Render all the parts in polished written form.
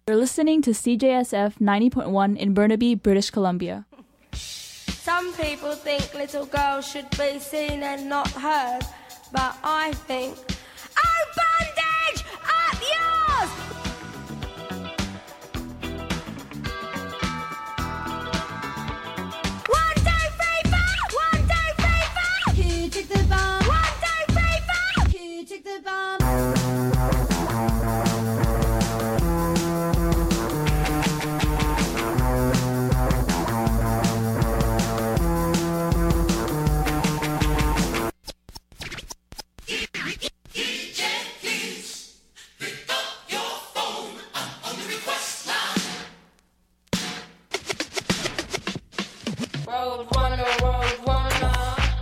You're listening to CJSF 90.1 in Burnaby, British Columbia. Some people think little girls should be seen and not heard, but I think, oh, bandage! Up yours! One, two, three, four! One, two, three, four! Who took the bomb? One, two, three, four! Who took the bomb? Road runner, road runner.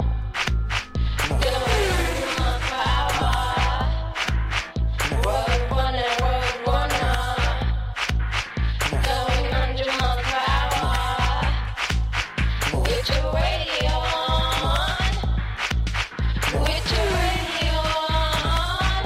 Doing my power. Road runner, going under my power. With your radio on. With your radio on.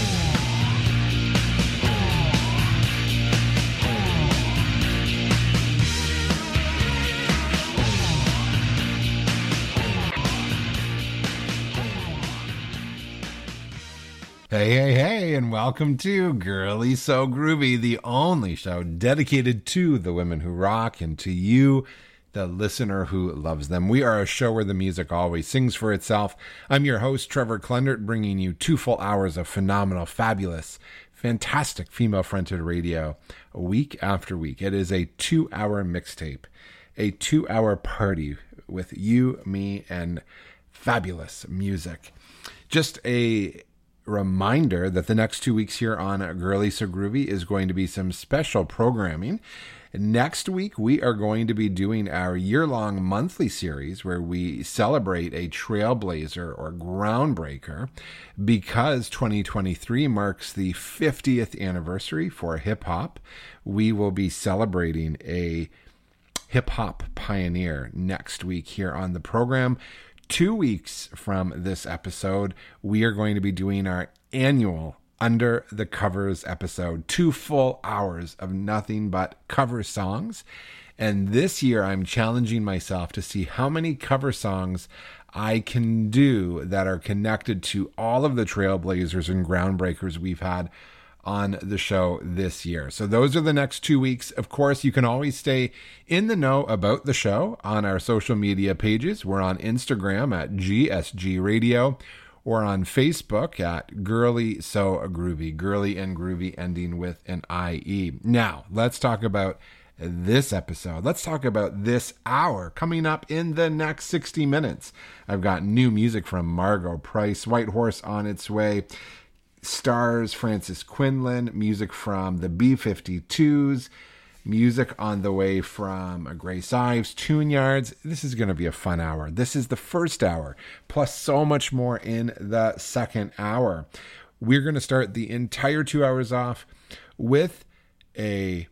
Hey, and welcome to Girly So Groovy, the only show dedicated to the women who rock and to you, the listener who loves them. We are a show where the music always sings for itself. I'm your host, Trevor Klendert, bringing you 2 full hours of phenomenal, fabulous, fantastic female-fronted radio week after week. It is a 2-hour mixtape, a 2-hour party with you, me, and fabulous music. Just a reminder that the next 2 weeks here on Girly So Groovy is going to be some special programming. Next week, we are going to be doing our year-long monthly series where we celebrate a trailblazer or groundbreaker because 2023 marks the 50th anniversary for hip-hop. We will be celebrating a hip-hop pioneer next week here on the program. 2 weeks from this episode, we are going to be doing our annual Under the Covers episode. 2 full hours of nothing but cover songs. And this year, I'm challenging myself to see how many cover songs I can do that are connected to all of the trailblazers and groundbreakers we've had on the show this year. So those are the next 2 weeks. Of course, you can always stay in the know about the show on our social media pages. We're on Instagram at GSG Radio or on Facebook at Girly So Groovy, Girly and Groovy ending with an IE. Now, let's talk about this episode. Let's talk about this hour coming up in the next 60 minutes. I've got new music from Margo Price, White Horse on its way, Stars, Francis Quinlan, music from the B-52s, music on the way from Grace Ives, Tune Yards. This is going to be a fun hour. This is the first hour, plus so much more in the second hour. We're going to start the entire 2 hours off with a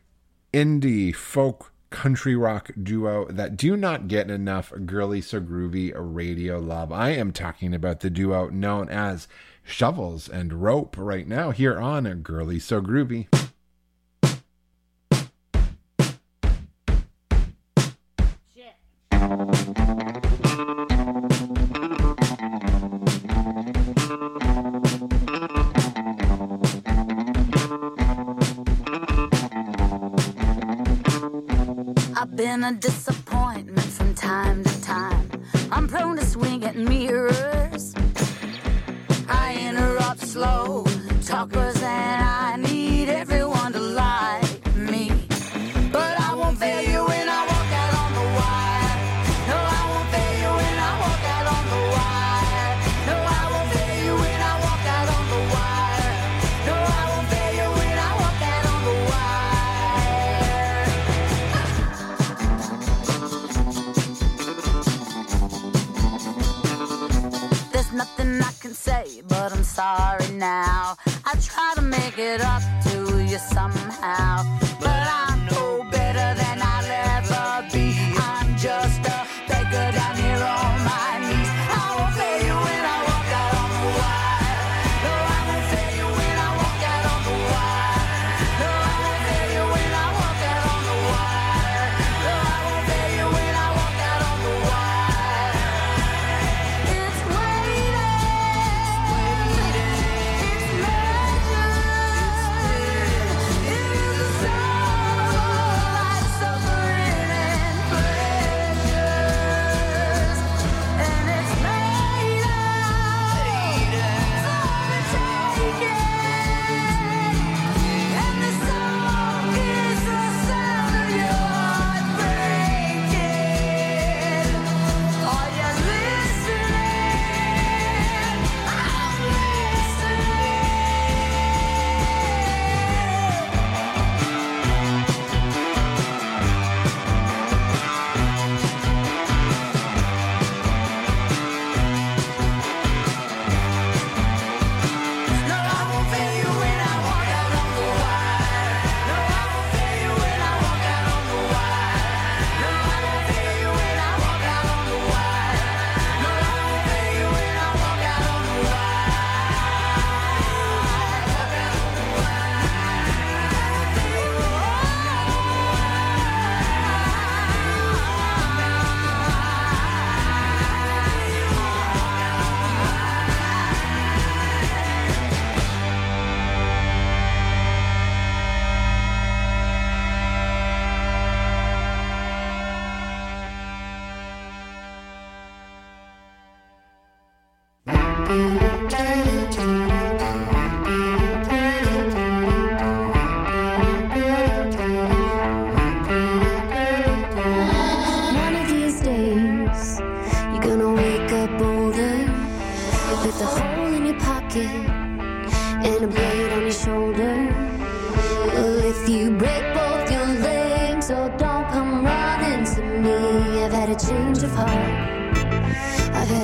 indie folk country rock duo that do not get enough Girly So Groovy radio love. I am talking about the duo known as Shovels and Rope right now here on Girly So Groovy. I've been a disappointment from time to time. I'm prone to swing at mirrors. I interrupt slow talkers and I need everyone to like me. But I won't fail you when I walk out on the wire. No, I won't fail you when I walk out on the wire. No, I won't fail you when I walk out on the wire. No, I won't fail you when I walk out on the wire. There's nothing I can say, but I'm sorry now. I try to make it up to you somehow, but I'm no better than I'll ever be. I'm just a beggar down here on my knees. I won't fail you when I walk out on the wire. No, I won't fail you when I walk out on the wire. No, I won't fail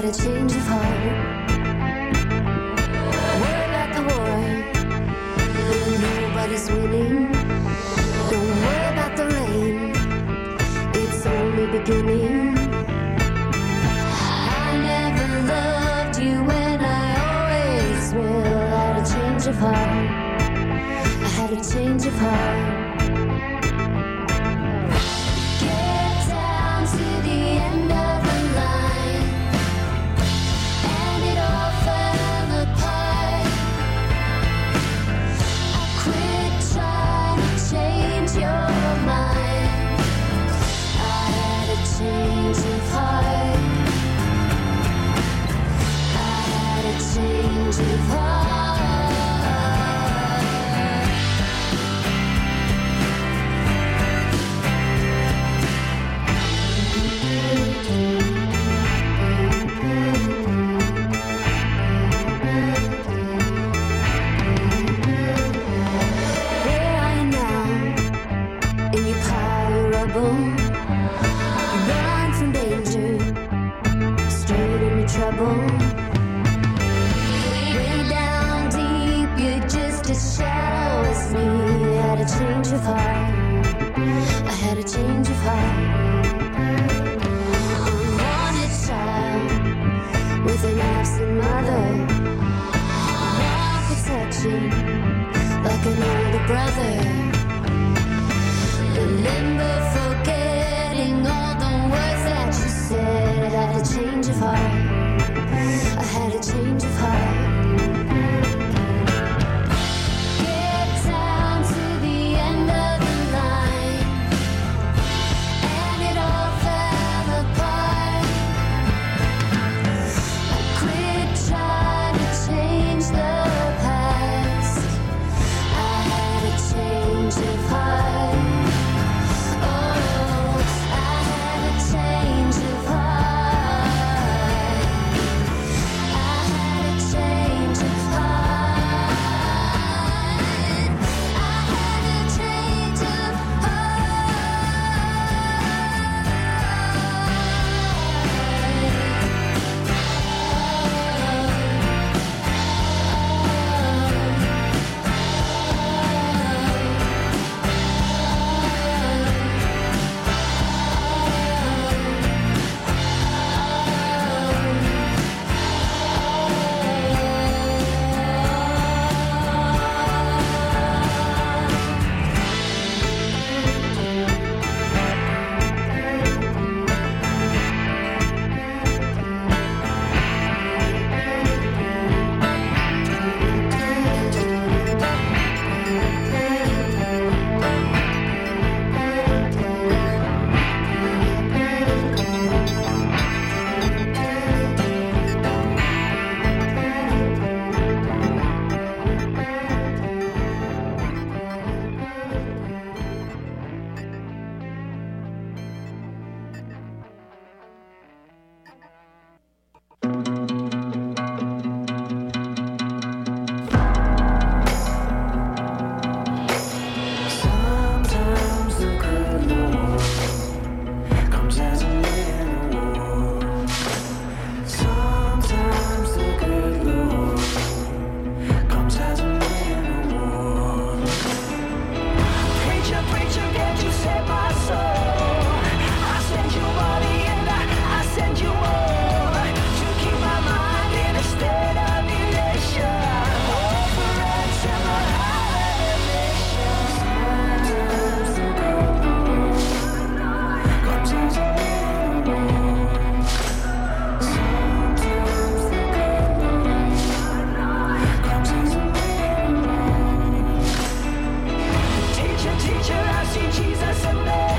a change of heart. What about the war? Nobody's winning. Don't worry about the rain. It's only beginning. I never loved you and I always will. I had a change of heart. I had a change of heart. Run from danger, straight into trouble. Way down deep, you're just as shallow as me. I had a change of heart. I had a change of heart. Unwanted child with an absent mother. Want protection like an older brother. Remember forgetting all the words that you said. I had a change of heart. I had a change of heart. Get down to the end of the line, and it all fell apart. I quit trying to change the past. I had a change of heart. Teacher, I see Jesus in me.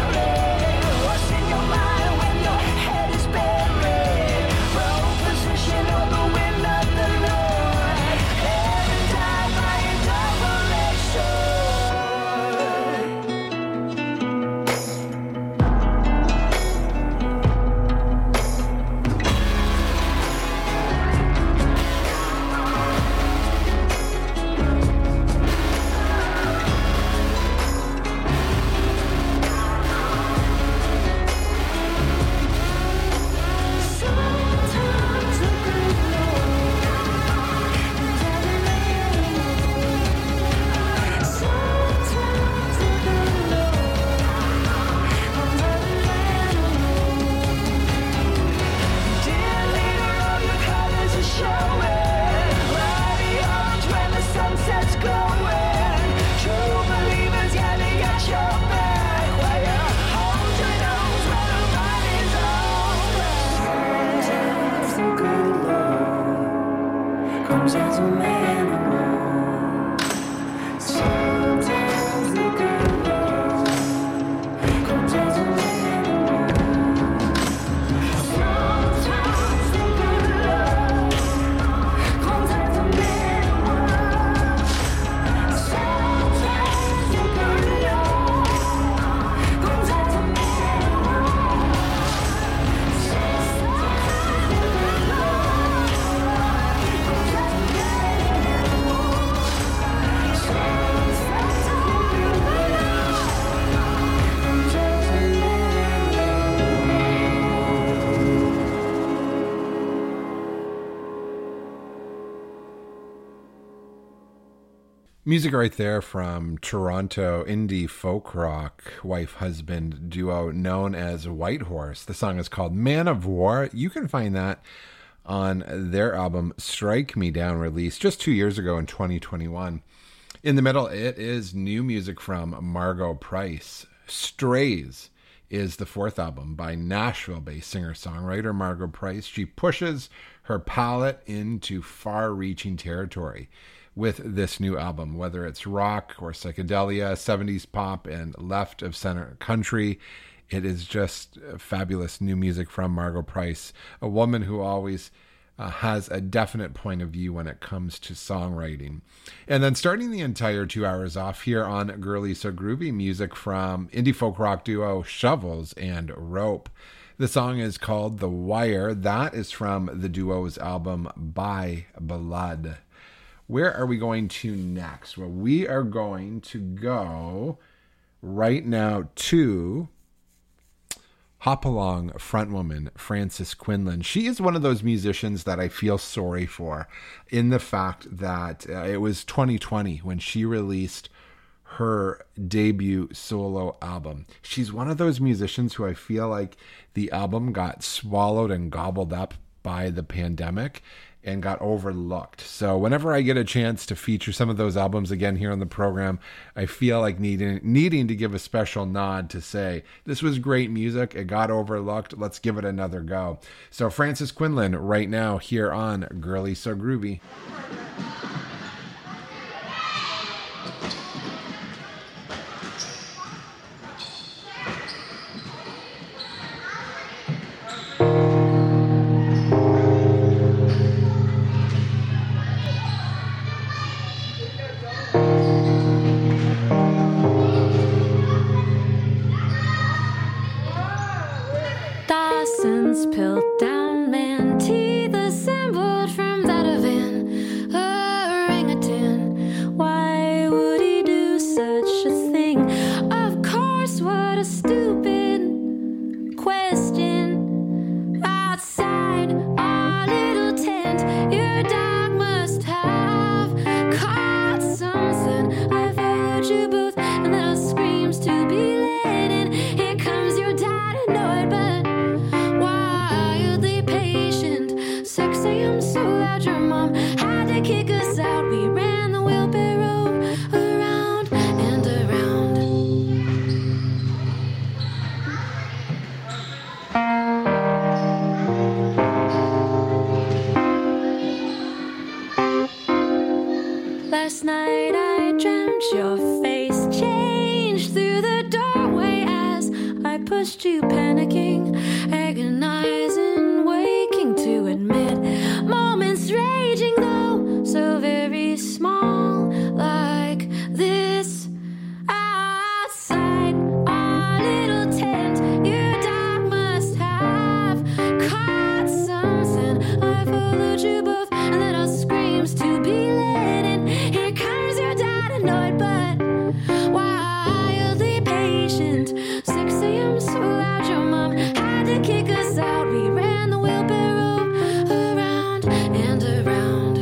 Music right there from Toronto indie folk rock wife-husband duo known as Whitehorse. The song is called Man of War. You can find that on their album Strike Me Down, released just 2 years ago in 2021. In the middle, it is new music from Margo Price. Strays is the fourth album by Nashville-based singer-songwriter Margo Price. She pushes her palette into far-reaching territory with this new album, whether it's rock or psychedelia, 70s pop, and left of center country. It is just fabulous new music from Margo Price, a woman who always has a definite point of view when it comes to songwriting. And then starting the entire 2 hours off here on Girly So Groovy, music from indie folk rock duo Shovels and Rope. The song is called The Wire. That is from the duo's album By Blood. Where are we going to next? Well, we are going to go right now to Hopalong frontwoman Frances Quinlan. She is one of those musicians that I feel sorry for, in the fact that it was 2020 when she released her debut solo album. She's one of those musicians who I feel like the album got swallowed and gobbled up by the pandemic and got overlooked. So whenever I get a chance to feature some of those albums again here on the program, I feel like needing to give a special nod to say, this was great music, it got overlooked, let's give it another go. So Frances Quinlan right now here on Girly So Groovy. Dawson's Piltdown Man, teeth assembled from that of an orangutan. Why would he do such a thing? Of course, what a stupid question. Outside our little tent, your dog must have caught something. I followed you both, and little screams to be led, and here comes your dad. I know it, but patient. 6 a.m. so loud your mom had to kick us out. We ran the wheelbarrow around and around. Last night I dreamt your face changed through the doorway as I pushed you, panicking, agonizing, waking to admit moments raging, though so very small, like this. Outside our little tent, your dog must have caught something. I followed you both, and little screams to be led, and here comes your dad. I know it, but wildly patient. 6 a.m. so loud your mom had to kick us out. We ran the wheelbarrow around and around.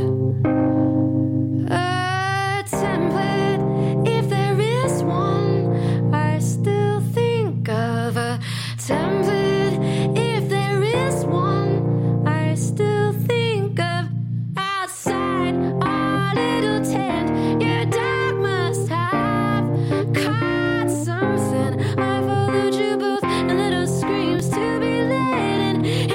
A template, if there is one, I still think of a template. If there is one, I still think of. Outside our little tent, your dog must have caught something. I followed you both, and little screams to be led, and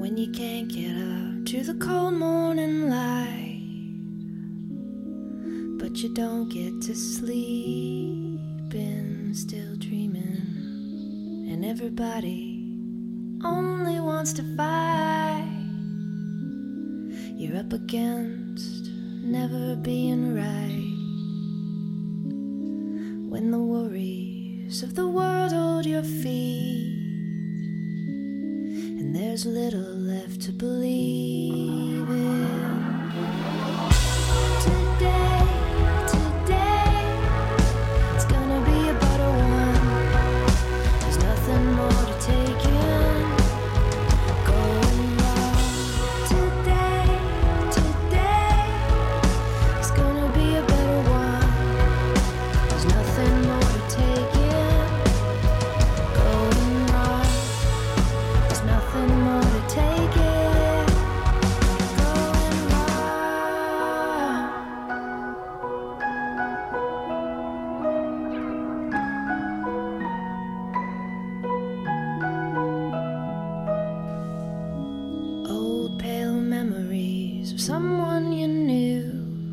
when you can't get up to the cold morning light, but you don't get to sleep and still dreaming, and everybody only wants to fight. You're up against never being right, when the worries of the world hold your feet, and there's little left to believe in. Today, it's gonna be a better one. There's nothing more to take in. Going wrong. Today, it's gonna be a better one. There's nothing more to take in. Going wrong. There's nothing more to take in. Going wrong. Old pale memories of someone you knew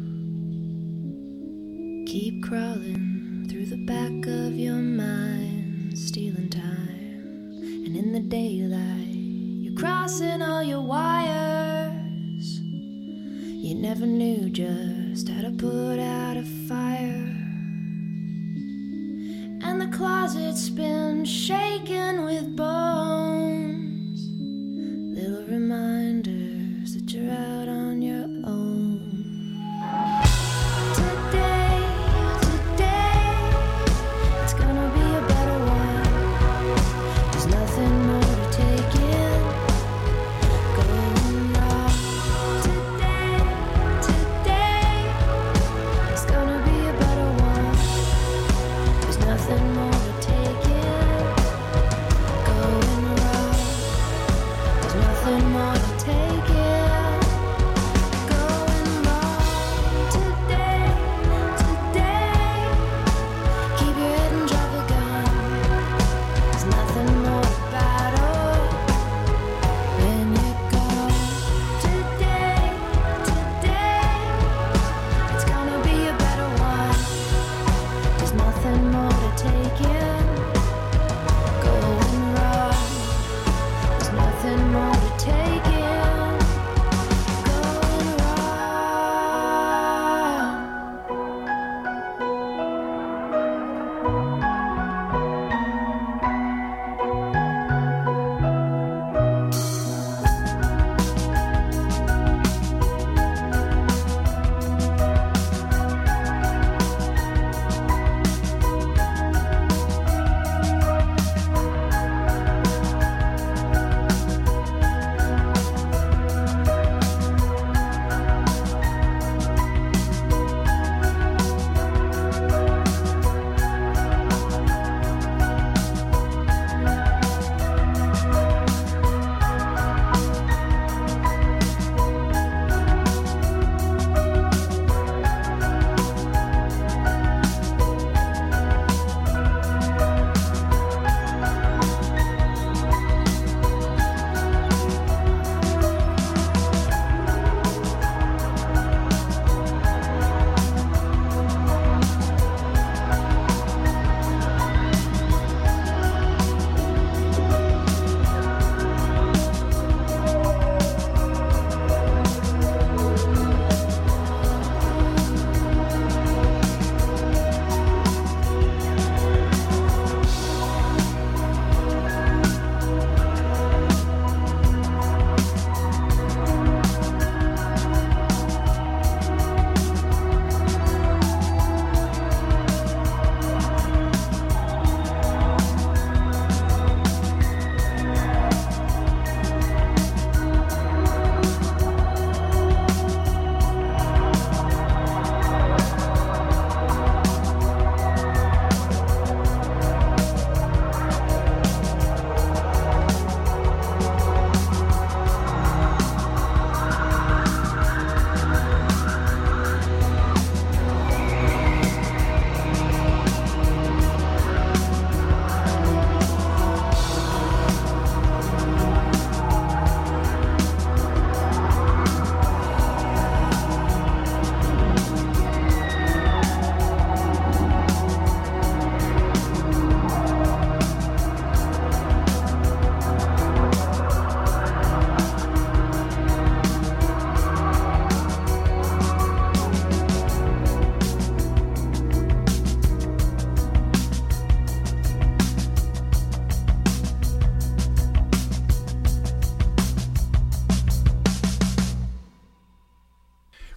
keep crawling through the back of your mind, stealing time. And in the daylight, you're crossing all your wires. You never knew just how to put out a fire. And the closet's been shaken with bones, little reminders that you're out on your own. Today, it's gonna be a better one. There's nothing more to take in. Going wrong. Today, it's gonna be a better one. There's nothing more to take in. Going wrong. There's nothing more to take in. Going wrong. Today, keep your head and drop a gun. There's nothing more to battle when you go. Today, it's gonna be a better one. There's nothing more to take in.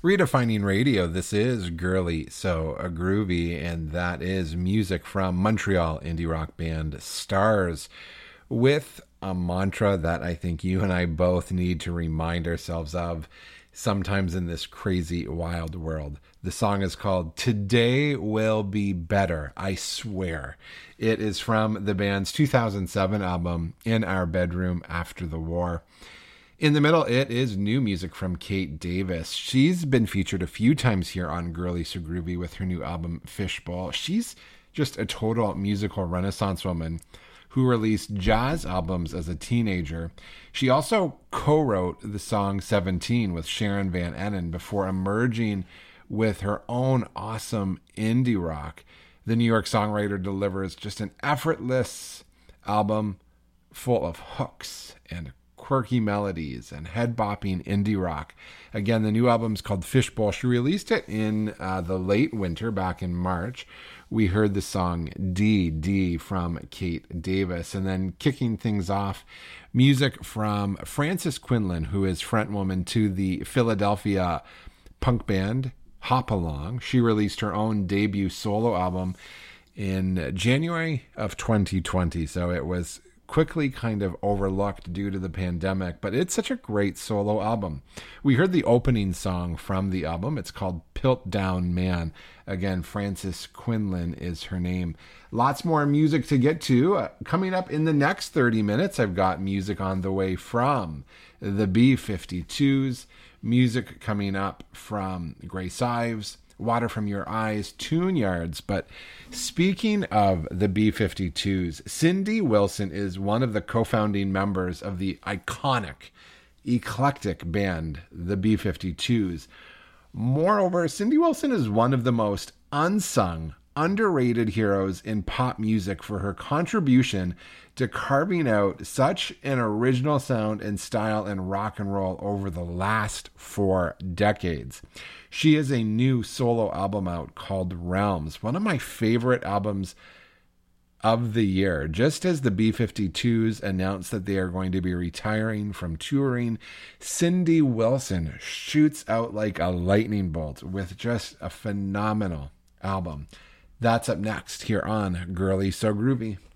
Redefining Radio. This is Girly So Groovy, and that is music from Montreal indie rock band Stars, with a mantra that I think you and I both need to remind ourselves of sometimes in this crazy, wild world. The song is called Today Will Be Better, I Swear. It is from the band's 2007 album, In Our Bedroom After the War. In the middle, it is new music from Kate Davis. She's been featured a few times here on Girly So Groovy with her new album, Fishbowl. She's just a total musical renaissance woman who released jazz albums as a teenager. She also co-wrote the song 17 with Sharon Van Etten before emerging with her own awesome indie rock. The New York songwriter delivers just an effortless album full of hooks and quirky melodies and head-bopping indie rock. Again, the new album's called Fishbowl. She released it in the late winter, back in March. We heard the song D from Kate Davis. And then kicking things off, music from Frances Quinlan, who is frontwoman to the Philadelphia punk band Hop Along. She released her own debut solo album in January of 2020. So it was quickly kind of overlooked due to the pandemic, but it's such a great solo album. We heard the opening song from the album. It's called Piltdown Man. Again, Frances Quinlan is her name. Lots more music to get to. Coming up in the next 30 minutes, I've got music on the way from the B-52s, music coming up from Grace Ives, Water From Your Eyes, Tune Yards. But speaking of the B-52s, Cindy Wilson is one of the co-founding members of the iconic, eclectic band, the B-52s. Moreover, Cindy Wilson is one of the most unsung, underrated heroes in pop music for her contribution to carving out such an original sound and style in rock and roll over the last 4 decades. She has a new solo album out called Realms, one of my favorite albums of the year. Just as the B-52s announced that they are going to be retiring from touring, Cindy Wilson shoots out like a lightning bolt with just a phenomenal album. That's up next here on Girly So Groovy.